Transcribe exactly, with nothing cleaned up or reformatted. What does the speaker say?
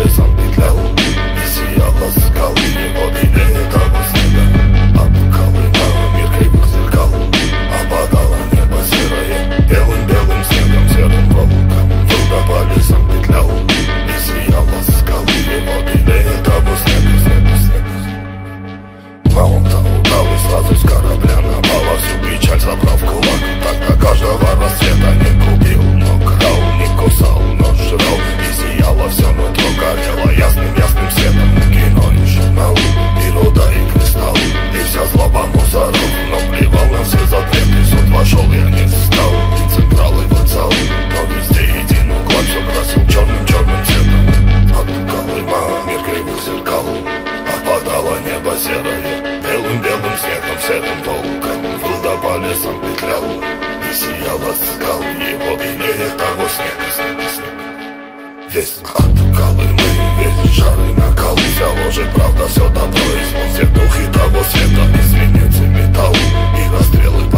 лесам петлял, и сияла скалы его белее того снега. От Колыма мир кривых зеркал опадало небо серое белым-белым снегом, серым волком. Туда по лесам петлял, и сияла скалы его белее того снега, снега, снега. А он там удал и сразу с корабля напала, всю печаль забрал в кулак. Тогда каждого рассвета не губил, но крал, не кусал, но жрал. И сияло все нутро, горело ясным-ясным светом. Кино и журнал, и руда, и кристалл, и вся злоба мусоров. Но плевал на все запреты, суд вошел, я не стал. И централ, и вокзал, но везде един уклад все красил черным-черным цветом. От Колыма мир кривых зеркал опадало небо серое белым-белым снегом, серым волком. Вода по лесам петлял, и сияла скал его белее того снега, снега, снега. Весь от Колымы, весь жар и накал, вся ложь и правда, все добро и зло, все духи того света, и свинец, и металл, и расстрелы